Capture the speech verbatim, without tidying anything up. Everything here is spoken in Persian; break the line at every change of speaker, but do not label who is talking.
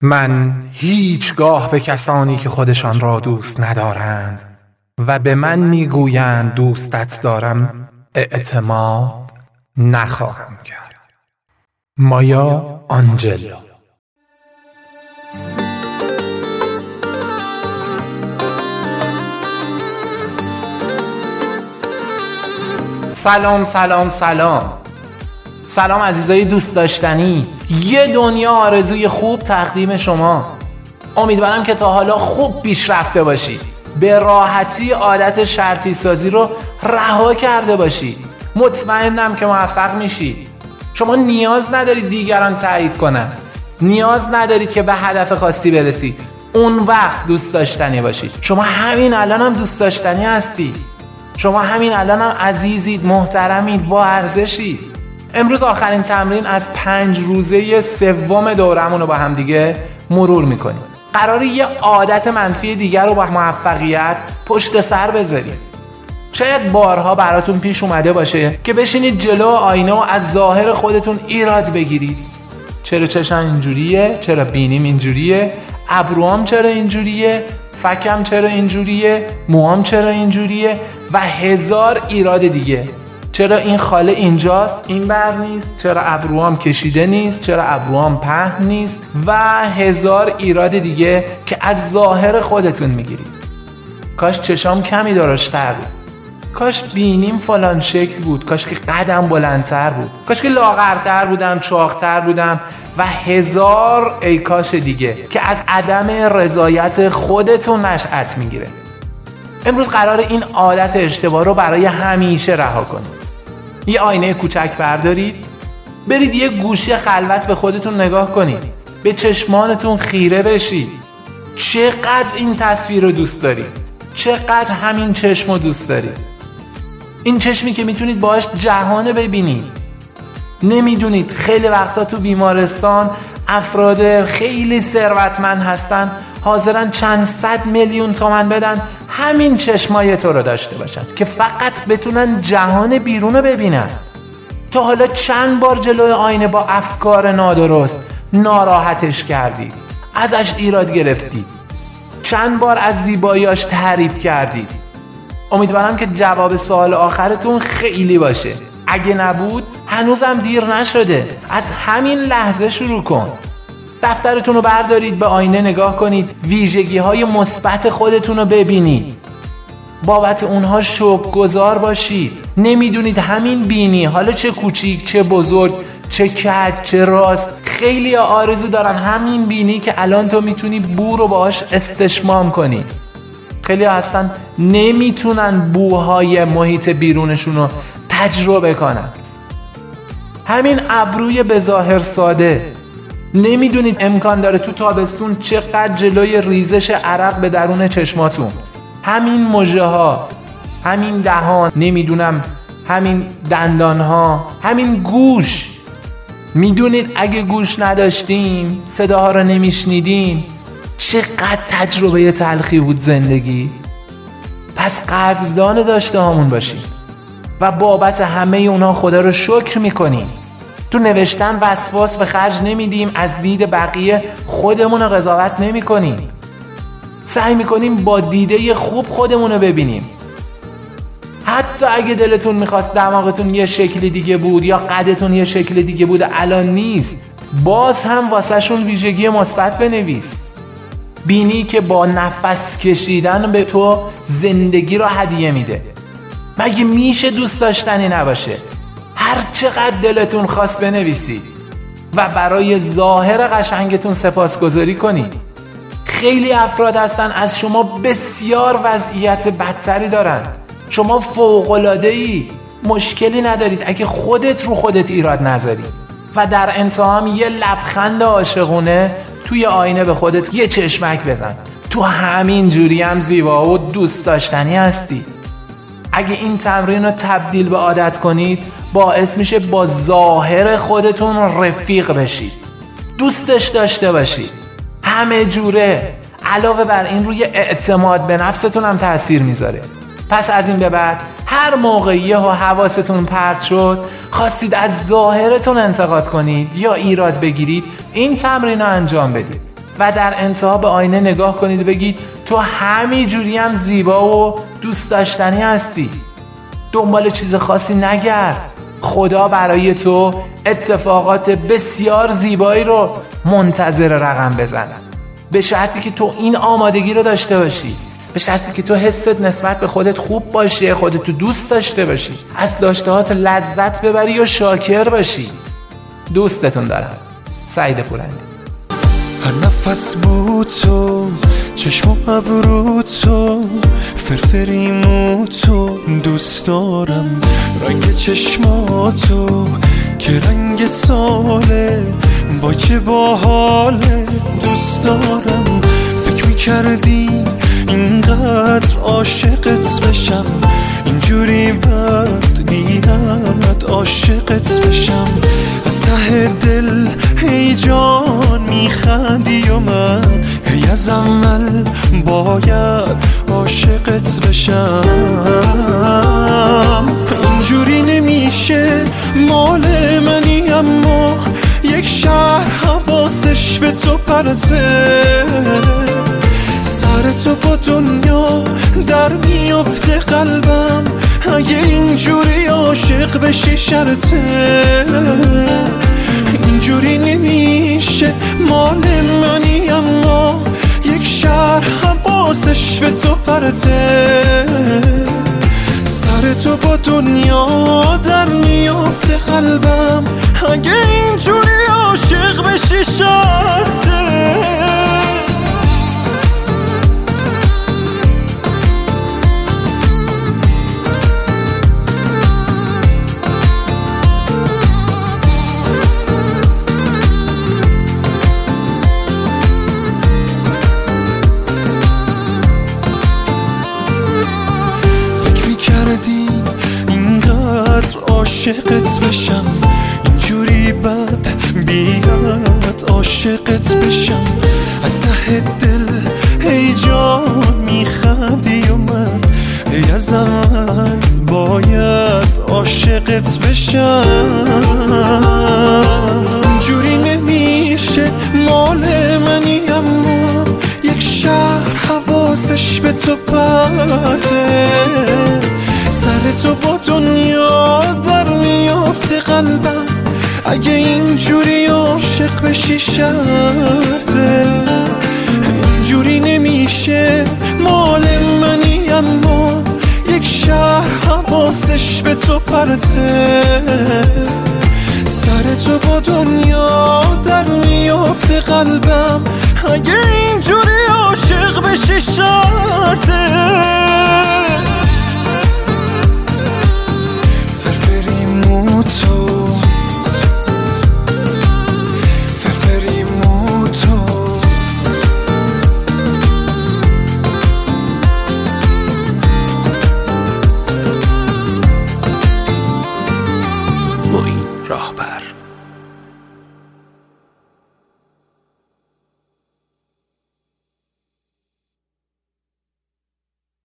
من هیچگاه به کسانی که خودشان را دوست ندارند و به من میگویند دوستت دارم اعتماد نخواهم کرد. مایا آنجلو. سلام سلام سلام سلام عزیزای دوست داشتنی، یه دنیا آرزوی خوب تقدیم شما. امیدوارم که تا حالا خوب پیشرفته باشی، به راحتی عادت شرطی سازی رو رها کرده باشی. مطمئنم که موفق میشی. شما نیاز ندارید دیگران تایید کنن، نیاز ندارید که به هدف خاصی برسی اون وقت دوست داشتنی باشی. شما همین الان هم دوست داشتنی هستی. شما همین الان هم عزیزید، محترمید، با ارزشید. امروز آخرین تمرین از پنج روزه سوم دورمون رو با هم دیگه مرور میکنیم. قراره یه عادت منفی دیگر رو با موفقیت پشت سر بذاریم. شاید بارها براتون پیش اومده باشه که بشینید جلو آینه و از ظاهر خودتون ایراد بگیرید. چرا چشم اینجوریه؟ چرا بینیم اینجوریه؟ ابروام چرا اینجوریه؟ فکم چرا اینجوریه؟ موام چرا اینجوریه؟ و هزار ایراد دیگه. چرا این خاله اینجاست این بر نیست؟ چرا ابروام کشیده نیست؟ چرا ابروام پهن نیست؟ و هزار ایراد دیگه که از ظاهر خودتون میگیرید. کاش چشام کمی درشتر بود، کاش بینیم فلان شکل بود، کاش که قدم بلندتر بود، کاش که لاغرتر بودم، چاقتر بودم و هزار ای کاش دیگه که از عدم رضایت خودتون نشأت میگیره. امروز قراره این عادت اشتباه رو برای همیشه رها کنید. یه آینه کوچک بردارید، برید یه گوشه خلوت به خودتون نگاه کنید، به چشمانتون خیره بشید. چقدر این تصویر رو دوست دارید، چقدر همین چشم رو دوست دارید. این چشمی که میتونید باهاش جهان ببینید. نمیدونید خیلی وقتا تو بیمارستان افراد خیلی ثروتمند هستن، حاضرن چند صد میلیون تومان بدن همین چشمای تو رو داشته باشن که فقط بتونن جهان بیرون رو ببینن. تا حالا چند بار جلوی آینه با افکار نادرست ناراحتش کردید، ازش ایراد گرفتید، چند بار از زیباییاش تعریف کردید؟ امیدوارم که جواب سوال آخرتون خیلی باشه. اگه نبود هنوزم دیر نشده، از همین لحظه شروع کن. دفترتون رو بردارید، به آینه نگاه کنید، ویژگی های مثبت خودتون رو ببینید، بابت اونها شکرگزار باشید. نمیدونید همین بینی، حالا چه کوچیک چه بزرگ، چه کج چه راست، خیلی آرزو دارن همین بینی که الان تو میتونی بو رو باهاش استشمام کنی. خیلی هستن نمیتونن بوهای محیط بیرونشون رو تجربه کنن. همین ابروی بظاهر ساده، نمیدونید امکان داره تو تابستون چقدر جلوی ریزش عرق به درون چشماتون. همین مژه ها، همین دهان، نمیدونم همین دندان ها، همین گوش. میدونید اگه گوش نداشتیم، صداها رو نمیشنیدیم، چقدر تجربه تلخی بود زندگی. پس قدردان داشته هامون باشیم و بابت همه اونا خدا رو شکر میکنیم. تو نوشتن وسواس به خرج نمیدیم، از دید بقیه خودمون رو قضاوت نمی کنیم. سعی میکنیم با دیده خوب خودمون رو ببینیم. حتی اگه دلتون میخواست دماغتون یه شکل دیگه بود یا قدتون یه شکل دیگه بود، الان نیست، باز هم واسه شون ویژگی مثبت بنویس. بینی که با نفس کشیدن به تو زندگی رو هدیه میده. مگه میشه دوست داشتنی نباشه؟ هر چقدر دلتون خواست بنویسید و برای ظاهر قشنگتون سپاسگزاری کنید. خیلی افراد هستن از شما بسیار وضعیت بدتری دارن. شما فوق‌العاده‌ای، مشکلی ندارید اگه خودت رو خودت ایراد نذاری و در انتها هم یه لبخند عاشقونه توی آینه به خودت یه چشمک بزن. تو همین جوری هم زیبا و دوست داشتنی هستی. اگه این تمرین رو تبدیل به عادت کنید، باعث میشه با ظاهر خودتون رفیق بشید، دوستش داشته باشید همه جوره. علاوه بر این روی اعتماد به نفستون هم تأثیر میذاره. پس از این به بعد هر موقع یه حواستون پرت شد، خواستید از ظاهرتون انتقاد کنید یا ایراد بگیرید، این تمرین رو انجام بدید. و در انتها به آینه نگاه کنید و بگید تو همین جوری هم زیبا و دوست داشتنی هستی. دنبال چیز خاصی نگرد. خدا برای تو اتفاقات بسیار زیبایی رو منتظر رقم بزنه، به شرطی که تو این آمادگی رو داشته باشی، به شرطی که تو حست نسبت به خودت خوب باشه، خودت تو دوست داشته باشی، از داشتهات لذت ببری و شاکر باشی. دوستتون دارم. سعید پورندی.
هر نفس بود تو، چشم و ابرو تو، فرفری مو تو، دوست دارم رنگ چشماتو که رنگ ساله، وای چه باحاله، دوست دارم. فکر میکردی اینقدر عاشقت بشم، اینجوری بد بیاد عاشقت بشم. از ته دل هی جان میخندی و من هی از اول باید عاشقت بشم. اینجوری نمیشه، مال منی اما یک شهر حواسش به تو پرته. سر تو با دنیا در میافته قلبم، اگه اینجوری عاشق بشی شرطه. اینجوری نمیشه، مال منی اما یک شهر حواسش به تو پرته. سر تو با دنیا در میافته قلبم، اگه اینجوری عاشق بشی شرطه. کردی اینقدر عاشقت بشم، اینجوری بد بیاد عاشقت بشم. از ته دل هی جان میخندی و من هی از اول باید عاشقت بشم. اینجوری نمیشه، مال منی اما یک شهر حواسش به تو پرته. سر تو با دنیا در میافته قلبم، اگه اینجوری عاشق بشی شرطه. اینجوری نمیشه، مال منی اما یک شهر حواسش به تو پرته. سر تو با دنیا در میافته قلبم، اگه اینجوری عاشق بشی شرطه. فرفری مو تو، فرفری مو تو، معین راهبر.